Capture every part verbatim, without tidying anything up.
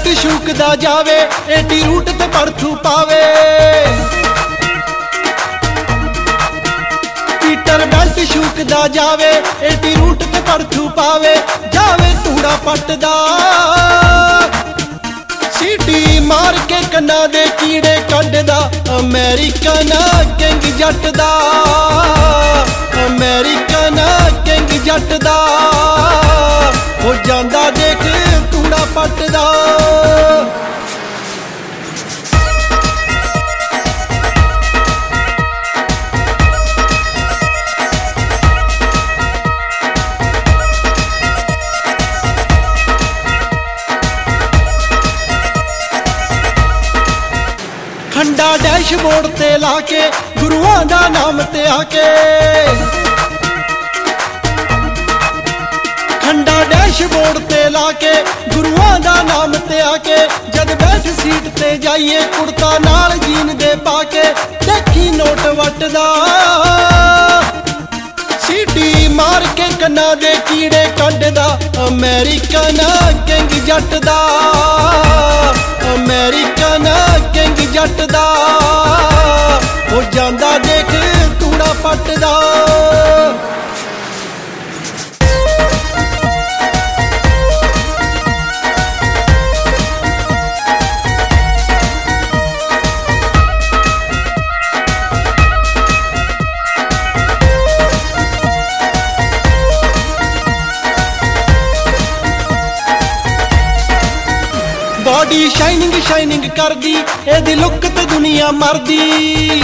Belt ਸ਼ੂਕਦਾ ਜਾਵੇ, ਏਡੀ route ਤੇ ਪਰਥੂ ਪਾਵੇ। ਪੀਟਰ ਬੈਲਟ ਸ਼ੂਕਦਾ ਜਾਵੇ, ਏਡੀ ਰੂਟ ਤੇ ਪਰਥੂ ਪਾਵੇ। ਜਾਵੇ ਧੂੜਾ ਪੱਟਦਾ, ਸੀਟੀ ਮਾਰ ਕੇ ਕੰਨਾਂ ਦੇ ਕੀੜੇ ਕੱਢਦਾ। ਅਮਰੀਕਨ ਕਿੰਗ ਜੱਟ ਦਾ, ਅਮਰੀਕਨ ਕਿੰਗ ਜੱਟ ਦਾ, ਹੋ ਜਾਂਦਾ ਦੇਖ ਧੂੜਾ ਪੱਟਦਾ। ਖੰਡਾ ਡੈਸ਼ਬੋਰਡ ਤੇ ਲਾ ਕੇ, ਗੁਰੂਆਂ ਦਾ ਨਾਮ ਤੇ ਆ ਕੇ। ਖੰਡਾ ਡੈਸ਼ਬੋਰਡ ਤੇ ਲਾ ਕੇ, ਗੁਰੂਆਂ ਦਾ ਨਾਮ ਤੇ ਆ ਕੇ। ਜਦ ਬੈਠ ਸੀਟ ਤੇ ਜਾਈਏ, ਕੁੜਤਾ ਨਾਲ ਜੀਨ ਦੇ ਪਾ ਕੇ। ਦੇਖੀ ਨੋਟ ਵੱਟਦਾ, ਸੀਟੀ ਮਾਰ ਕੇ ਕੰਨਾਂ ਦੇ ਕੀੜੇ ਕੱਢਦਾ। ਅਮਰੀਕਨ ਕਿੰਗ ਜੱਟ ਦਾ, ਅਮਰੀਕਨ ਕਿੰਗ ਜੱਟ ਦਾ, ਹੋ ਜਾਂਦਾ ਦੇਖ ਧੂੜਾ ਪੱਟਦਾ। ਬॉडी ਸ਼ਾਈਨਿੰਗ ਸ਼ਾਈਨਿੰਗ ਕਰਦੀ, ਇਹਦੀ ਲੁੱਕ ਤੇ ਦੁਨੀਆ ਮਰਦੀ।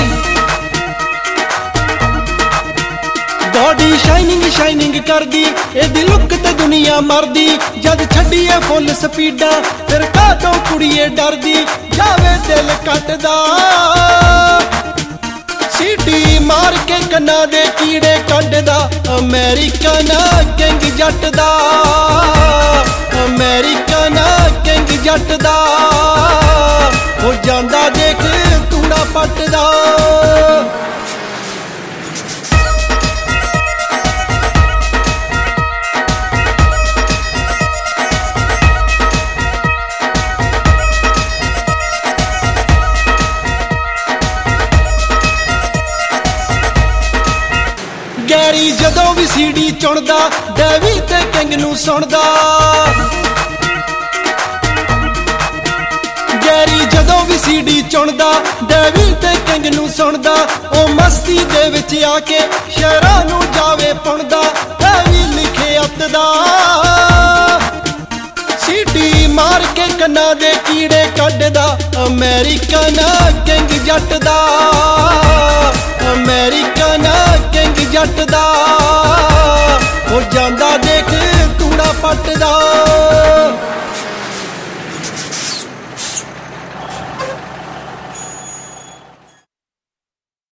ਬॉडी ਸ਼ਾਈਨਿੰਗ ਸ਼ਾਈਨਿੰਗ ਕਰਦੀ, ਇਹਦੀ ਲੁੱਕ ਤੇ ਦੁਨੀਆ ਮਰਦੀ। ਜਦ ਛੱਡੀਏ ਫੁੱਲ ਸਪੀਡਾਂ, ਫਿਰ ਕਾਹਤੋਂ ਕੁੜੀਏ ਡਰਦੀ। ਜਾਵੇ ਦਿਲ ਕੱਟਦਾ, ਸੀਟੀ ਮਾਰ ਕੇ ਕੰਨਾਂ ਦੇ ਕੀੜੇ ਕੱਢਦਾ। ਅਮਰੀਕਨ ਕਿੰਗ ਜੱਟ ਦਾ, ਅਮਰੀਕਨ ਕਿੰਗ ਜੱਟ ਦਾ, ਹੋ ਜਾਂਦਾ ਦੇਖ ਧੂੜਾ ਪੱਟਦਾ। ਗੈਰੀ ਜਦੋਂ ਵੀ ਸੀਡੀ ਚੁਣਦਾ, ਡੈਵੀ ਤੇ ਕਿੰਗ ਨੂੰ ਸੁਣਦਾ। ਗੈਰੀ ਜਦੋਂ ਵੀ ਸੀਡੀ ਚੁਣਦਾ, ਡੈਵੀ ਤੇ ਕਿੰਗ ਨੂੰ ਸੁਣਦਾ। ਉਹ ਮਸਤੀ ਦੇ ਵਿੱਚ ਆ ਕੇ ਸ਼ਹਿਰਾਂ ਨੂੰ ਜਾਵੇ ਪੁਣਦਾ। ਡੈਵੀ ਲਿਖੇ ਅੱਤ ਦਾ, ਸੀਟੀ ਮਾਰ ਕੇ ਕੰਨਾਂ ਦੇ ਕੀੜੇ ਕੱਢਦਾ। ਅਮਰੀਕਨ ਕਿੰਗ ਜੱਟ ਦਾ, ਅਮਰੀਕਨ ਕਿੰਗ ਜੱਟ ਦਾ, ਹੋ ਜਾਂਦਾ